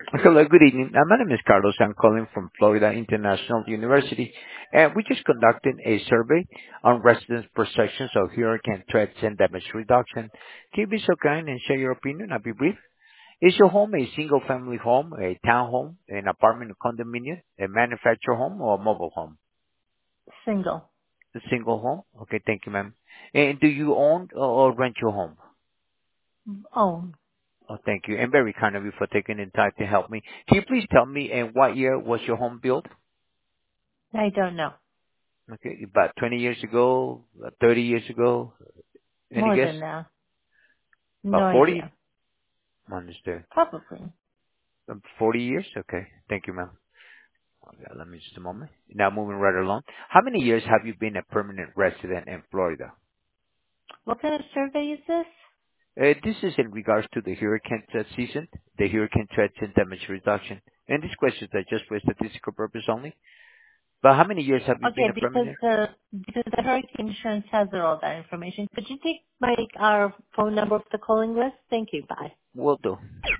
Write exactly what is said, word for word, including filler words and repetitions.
Hello, good evening. Uh, My name is Carlos. I'm calling from Florida International University, and we're just conducting a survey on residents' perceptions of hurricane threats and damage reduction. Can you be so kind and share your opinion? I'll be brief. Is your home a single-family home, a townhome, an apartment, a condominium, a manufactured home, or a mobile home? Single. A single home? Okay, thank you, ma'am. And do you own or or rent your home? Own. Oh, thank you. And very kind of you for taking the time to help me. Can you please tell me in what year was your home built? I don't know. Okay, about twenty years ago, about thirty years ago. Any More guess? than that. No About forty? idea. Understood. Probably. Um, forty years? Okay. Thank you, ma'am. Okay, let me just a moment. Now moving right along. How many years have you been a permanent resident in Florida? What kind of survey is this? Uh, this is in regards to the hurricane threat season, the hurricane threats and damage reduction. And these questions are just for statistical purpose only. But how many years have you been Okay, a because permanent? the because the hurricane insurance has all that information. Could you take my our phone number off the calling list? Thank you. Bye. Will do.